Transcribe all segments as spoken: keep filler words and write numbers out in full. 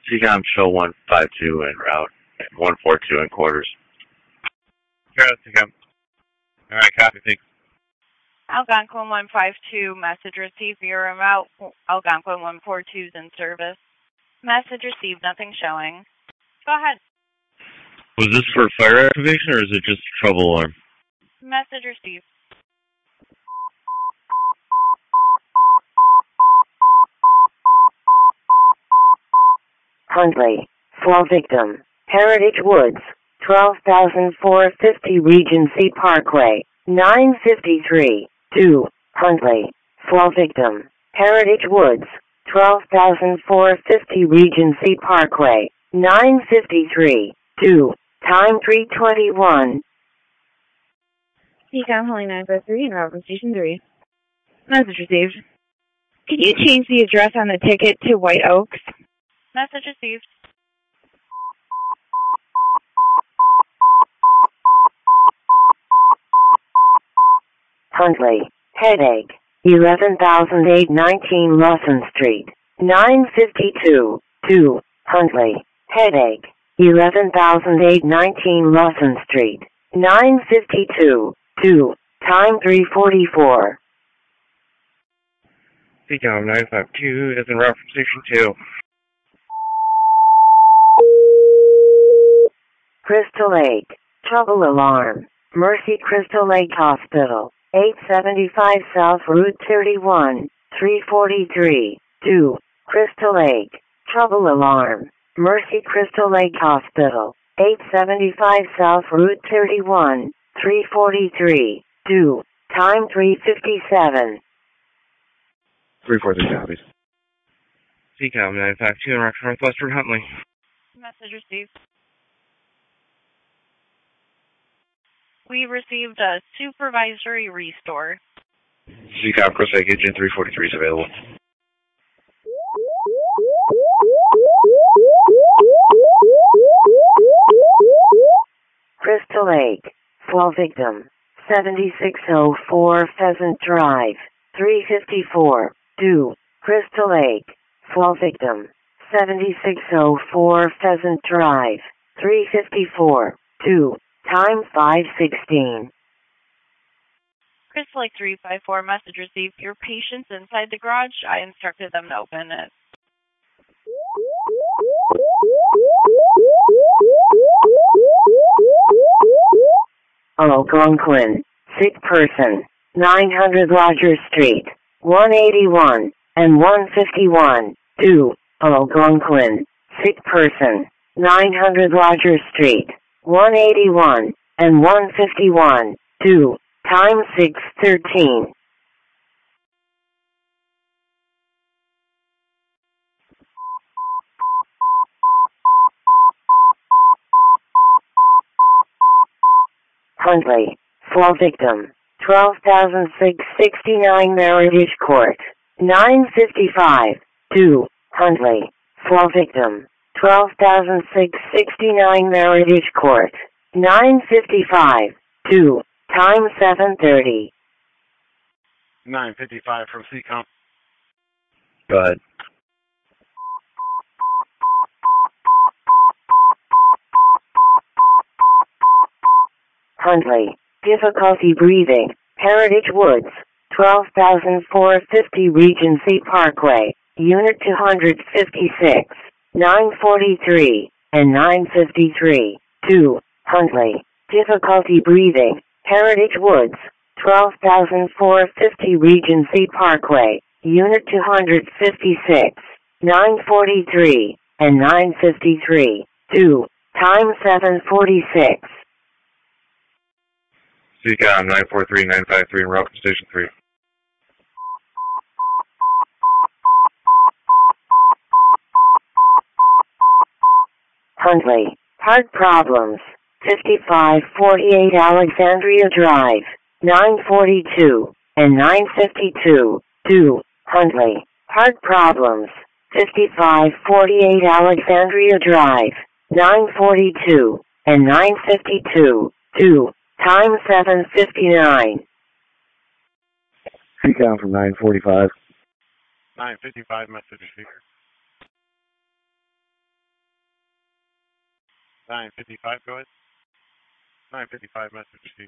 C COM show one five two en route, one four two in quarters. Sure, C COM. All right, copy, thanks. Algonquin one five two, message received via remote. Algonquin one four two is in service. Message received, nothing showing. Go ahead. Was this for fire activation or is it just trouble alarm? Message received. Huntley, fall victim, Heritage Woods, twelve thousand four hundred fifty Regency Parkway, nine fifty-three, two, Huntley, fall victim, Heritage Woods, twelve thousand four hundred fifty Regency Parkway, nine fifty-three, two, time three twenty-one. C COM Holly nine five three, en route from Station three. Message received. Can you change the address on the ticket to White Oaks? Message received. Huntley, headache, eleven thousand eight hundred nineteen Lawson Street, nine fifty-two, two, Huntley, headache, eleven thousand eight hundred nineteen Lawson Street, nine fifty-two, two, time three forty-four. C COM nine five two is en route from Station two. Crystal Lake, trouble alarm, Mercy Crystal Lake Hospital, eight seventy-five South Route thirty-one, three forty-three, two, Crystal Lake, trouble alarm, Mercy Crystal Lake Hospital, eight seventy-five South Route thirty-one, three forty-three, two, time three fifty-seven. three forty-three copies. C COM nine five two en route from Northwestern Huntley. Message received. We received a supervisory restore. C COM Crystal Lake Agent three forty-three is available. Crystal Lake, fall victim, seventy-six oh four Pheasant Drive, three fifty-four, two, Crystal Lake, fall victim, seventy-six oh four Pheasant Drive, three fifty-four, two, time five sixteen. Crystal Lake three five four, message received. Your patient's inside the garage. I instructed them to open it. Algonquin, sick person, nine hundred Rogers Street, one eighty-one and one fifty-one, two, Algonquin, sick person, nine hundred Rogers Street, one eighty-one and one fifty-one, two, time six thirteen. Huntley, fall victim, twelve thousand six hundred sixty-nine Meritage Court, nine fifty-five, two, Huntley, fall victim, twelve thousand six hundred sixty-nine Meritage Court, nine fifty-five, two, time seven thirty. nine fifty-five from C COM. Go ahead. Huntley, difficulty breathing, Heritage Woods, twelve thousand four hundred fifty Regency Parkway, Unit two fifty-six, nine forty-three, and nine fifty-three, two, Huntley, difficulty breathing, Heritage Woods, twelve thousand four hundred fifty Regency Parkway, Unit two fifty-six, nine forty-three, and nine fifty-three, two, time seven forty-six. C COM nine four three nine five three en route from Station three. Huntley, heart problems, fifty-five forty-eight Alexandria Drive, nine forty-two and nine fifty-two, two, Huntley, heart problems, fifty-five forty-eight Alexandria Drive, nine forty-two and nine fifty-two, two, time seven fifty-nine. C COM from nine forty-five. nine fifty-five, message receiver. nine fifty-five, go ahead. nine fifty-five, message received.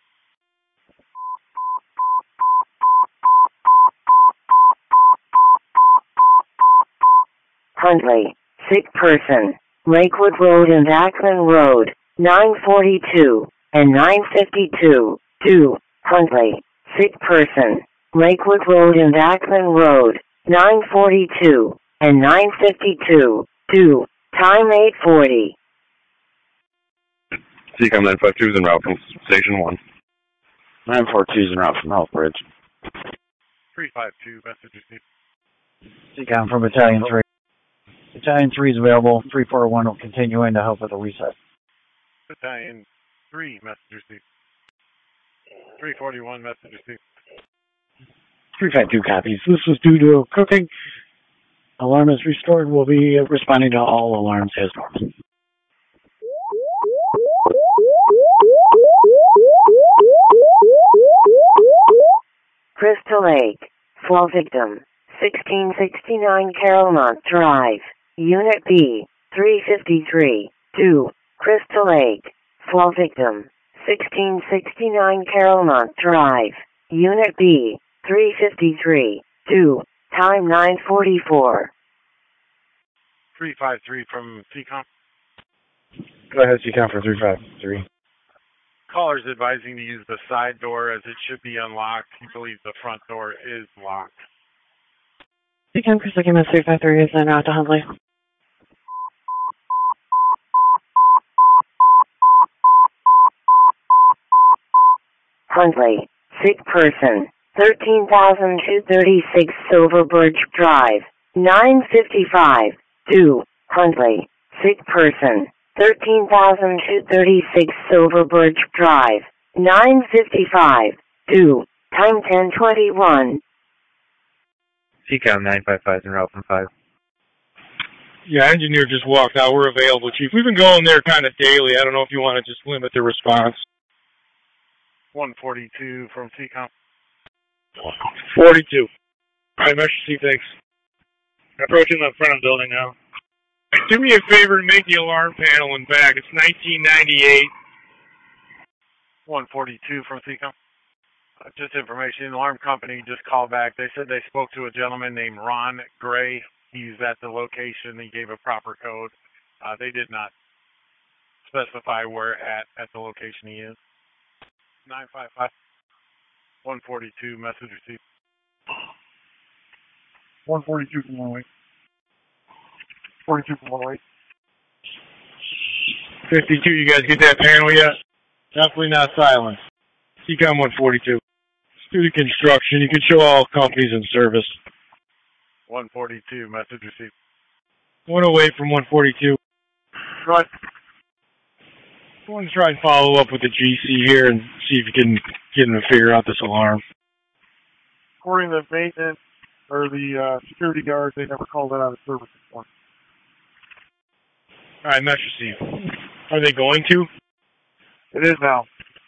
Huntley, sick person, Lakewood Road and Ackman Road, nine forty-two and nine fifty-two, two, Huntley, sick person, Lakewood Road and Ackman Road, nine forty-two and nine fifty-two, two, time eight forty. C COM nine five two is en route from Station one. nine four two is en route from Healthbridge. three five two, message received. C COM from Battalion three. Battalion three is available. three four one will continue in to help with the reset. Battalion three, message received. three forty-one, message received. three five two copies. This was due to cooking. Alarm is restored. We'll be responding to all alarms as normal. Crystal Lake, fall victim, sixteen sixty-nine Carolmont Drive, Unit B, three fifty-three, two, Crystal Lake, fall victim, sixteen sixty-nine Carolmont Drive, Unit B, three fifty-three, two, time nine forty-four. three five three from C COM. Go ahead, C COM for three five three. Caller's advising to use the side door as it should be unlocked. He believes the front door is locked. C COM Crystal Game three five three is en route to Huntley. Huntley, sick person, thirteen thousand two hundred thirty-six Silver Birch Drive, nine fifty-five, two, Huntley, sick person, thirteen thousand two hundred thirty-six Silver Birch Drive, nine fifty-five, two, time ten twenty-one. C COM nine five five is en route from five. Yeah, engineer just walked out. We're available, Chief. We've been going there kind of daily. I don't know if you want to just limit the response. one forty-two from C COM. forty-two. All right, Master Chief, thanks. Approaching the front of the building now. Do me a favor and make the alarm panel in back. It's nineteen ninety-eight. one forty-two from C COM. Uh, just information, the alarm company just called back. They said they spoke to a gentleman named Ron Gray. He's at the location. He gave a proper code. Uh, they did not specify where at, at the location he is. nine five five, one forty-two, message received. one forty-two from one oh eight. forty-two from one oh eight. fifty-two, you guys get that panel yet? Definitely not silent. C COM one forty-two. Student construction. You can show all companies in service. one forty-two, message received. one oh eight from one forty-two. Right. I want to try and follow up with the G C here and see if you can get them to figure out this alarm. According to maintenance or the uh, security guards, they never called it out of service before. All right, Master Chief. Are they going to? It is now.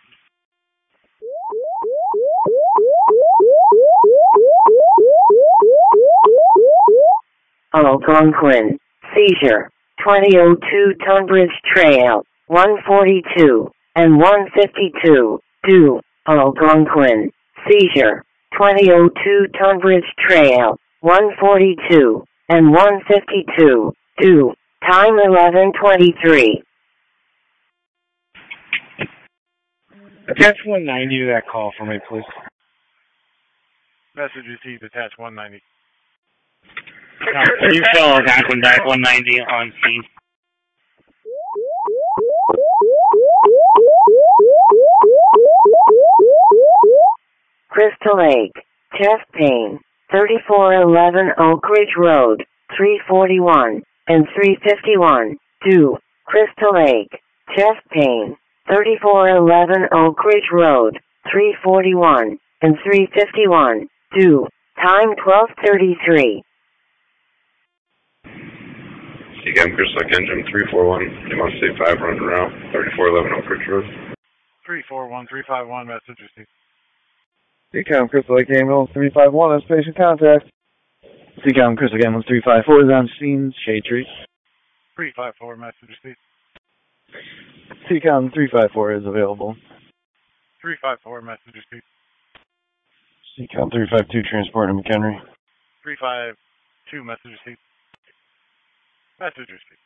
Algonquin, seizure, twenty oh two Tunbridge Trail, one forty-two and one fifty-two, two, Algonquin, seizure, twenty oh two Tunbridge Trail, one forty-two and one fifty-two, two, time eleven twenty-three. Attach one ninety to that call for me, please. Message received, attach one ninety. Can you show Algonquin back one ninety on scene? Crystal Lake, chest pain, thirty-four eleven Oak Ridge Road, three forty-one and three fifty-one, two, Crystal Lake, chest pain, thirty-four eleven Oak Ridge Road, three forty-one and three fifty-one, two, time twelve thirty-three. C COM Crystal Lake Engine three four one, M O C five running around, thirty-four eleven Oak Ridge Road. three four one, three five one, message received. C COM Crystal Lake Ambulance three five one, that's patient contact. C COM Crystal Ambulance three five four is on scene, shade tree. three five four, message received. C COM three five four is available. three five four, message received. C COM three five two, transport to McHenry. three five two, message received. Message received.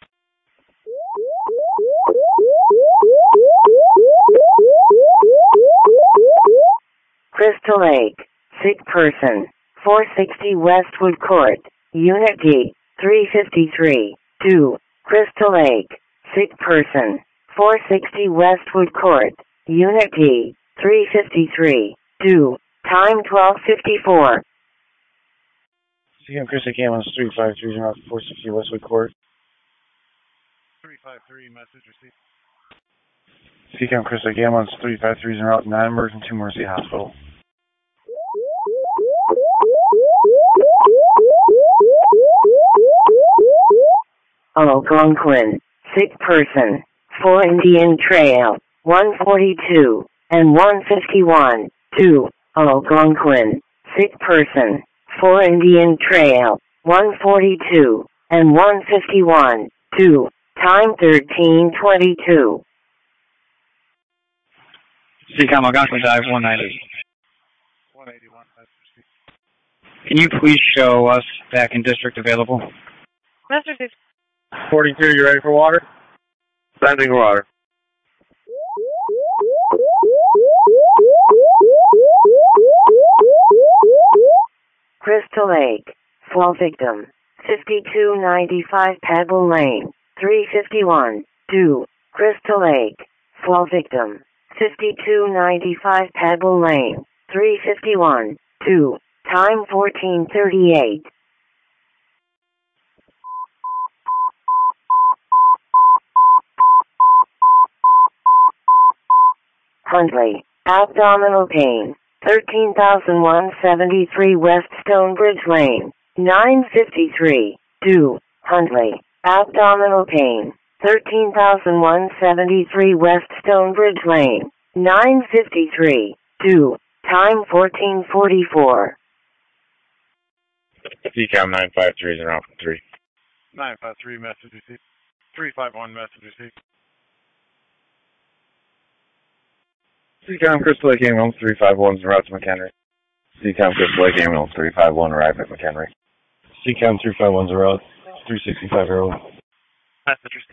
Crystal Lake, sick person, four sixty Westwood Court, Unit D, three fifty-three, two, Crystal Lake, sick person, four sixty Westwood Court, Unit D, three fifty-three, two, time twelve fifty-four. C COM Crystal Lake ambulance three five three zero four sixty Westwood Court. three five three, message received. C COM Crystal Lake ambulance three five three zero non-emergent to Mercy Hospital. Algonquin, sick person, four Indian Trail, one forty-two, and one fifty-one, two, Algonquin, sick person, four Indian Trail, one forty-two, and one fifty-one, two, time thirteen twenty-two. C COM Algonquin Dive one ninety. one eighty-one, message received. Can you please show us back in district available? Mister Six. forty-two, you ready for water? Sending water. Crystal Lake, fall victim, fifty-two ninety-five Pebble Lane, three fifty-one, two, Crystal Lake, fall victim, fifty-two ninety-five Pebble Lane, three fifty-one, two, time fourteen thirty-eight. Huntley, abdominal pain, thirteen thousand one hundred seventy-three West Stonebridge Lane, nine fifty-three, two, Huntley, abdominal pain, thirteen thousand one hundred seventy-three West Stonebridge Lane, nine fifty-three, two, time fourteen forty-four. C COM nine five three zero three. nine five three, message received. three five one, message received. C COM Crystal Lake ambulance three five one is en route to McHenry. C COM Crystal Lake ambulance three five one arrived at McHenry. C COM three five one is en route three sixty-five Harold. Message received.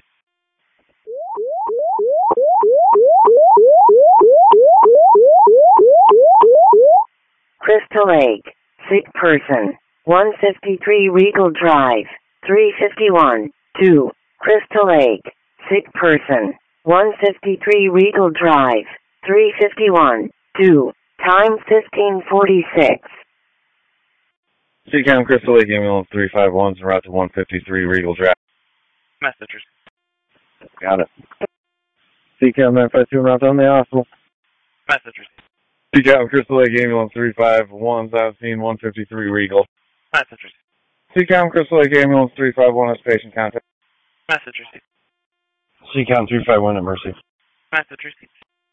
Crystal Lake, sick person, one fifty-three Regal Drive, three fifty-one, two, Crystal Lake, sick person, one fifty-three Regal Drive, three fifty-one, two, time fifteen forty-six. C COM Crystal Lake ambulance three five one is en route to one fifty-three Regal Drive. Message received. Got it. C COM nine five two en route to the hospital. Message received. C COM Crystal Lake ambulance three five one is out scene one fifty-three Regal. Message received. C COM Crystal Lake ambulance three five one has patient contact. Message received. C COM three five one at Mercy. Message received.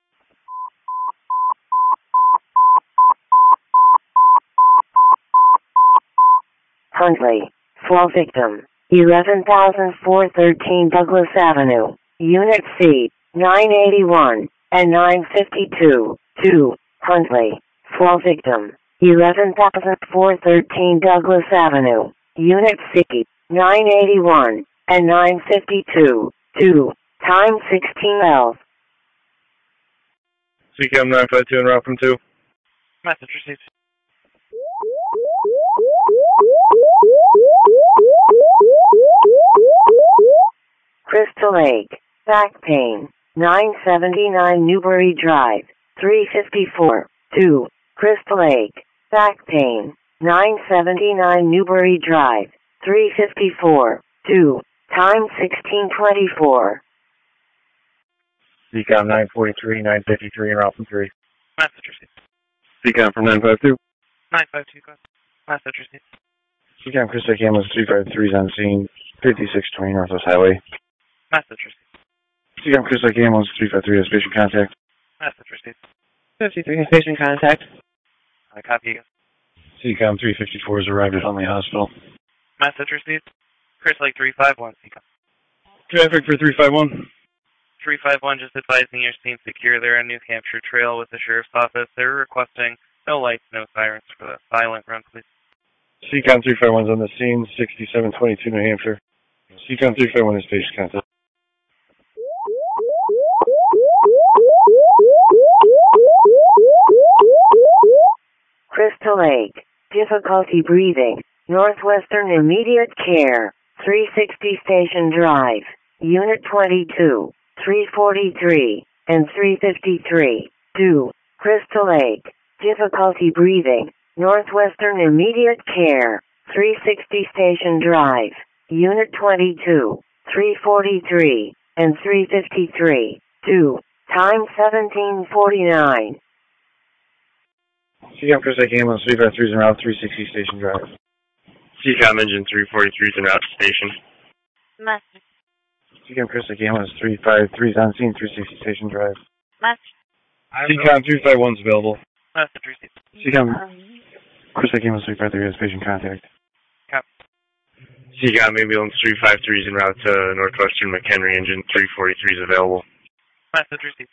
Huntley, fall victim, eleven thousand four hundred thirteen Douglas Avenue, Unit C, nine eighty-one, and nine fifty-two, two, Huntley, fall victim, eleven thousand four hundred thirteen Douglas Avenue, Unit C, nine eighty-one, and nine fifty-two, two, time sixteen twelve. C COM nine five two en route from two. Message received. Crystal Lake, back pain, nine seventy-nine Newbury Drive, three fifty-four, two, Crystal Lake, back pain, nine seventy-nine Newbury Drive, three fifty-four, two, time sixteen twenty-four. C COM nine forty-three, nine fifty-three en route from three. Message received. C COM from nine five two. nine five two, message received. C COM Crystal Lake ambulance three five three is on scene, fifty-six twenty Northwest Highway. Message received. C COM Crystal Lake ambulance three five three has patient contact. Message received. fifty-three has patient contact. I copy you. C COM three fifty-four has arrived at Huntley Hospital. Message received. Crystal Lake three five one, C COM. Traffic for three five one. three five one just advising your scene secure there on New Hampshire Trail with the Sheriff's Office. They're requesting no lights, no sirens for the silent run, please. C COM three five one's on the scene, sixty-seven twenty-two New Hampshire. C COM three five one is station contact. Crystal Lake, difficulty breathing, Northwestern Immediate Care, three sixty Station Drive, Unit twenty-two, three forty-three, and three fifty-three, two, Crystal Lake, difficulty breathing, Northwestern Immediate Care, three sixty Station Drive, Unit twenty-two, three forty-three, and three fifty-three, two, time seventeen forty-nine. C COM Chris Lake ambulance three five three is en route, three sixty Station Drive. C COM engine three forty-three is en route to station. Message. C COM Chris Lake ambulance three five three is on scene, three sixty Station Drive. Message. C COM three five one is available. Message received. C COM Chris Lake ambulance three five three has patient contact. Copy. C COM ambulance three five three is en route to Northwestern McHenry, engine three forty-three is available. Message received.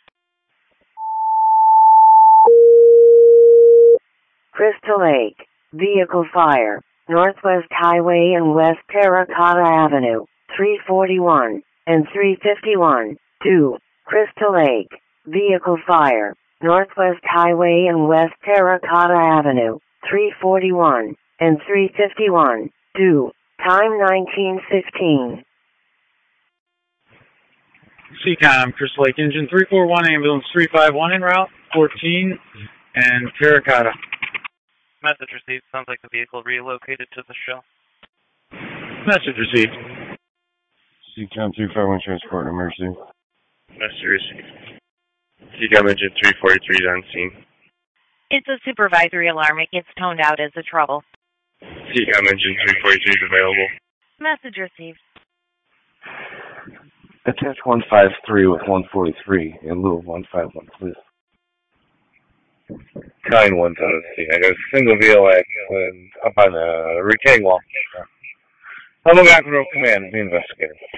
Crystal Lake, vehicle fire, Northwest Highway and West Terracotta Avenue, three forty-one and three fifty-one, two, Crystal Lake, vehicle fire, Northwest Highway and West Terracotta Avenue, three forty-one and three fifty-one, two, time nineteen fifteen. C COM, Crystal Lake engine three four one, ambulance three five one en route, fourteen, and Terracotta. Message received. Sounds like the vehicle relocated to the show. Message received. C COM three five one transport emergency. Message received. C COM engine three forty-three is on scene. It's a supervisory alarm. It gets toned out as a trouble. C COM engine three forty-three is available. Message received. Attach one five three with one forty-three in lieu of one five one, please. nine one to the scene. I got a single V L X up on the retaining wall. I'm going back with Command, the investigator.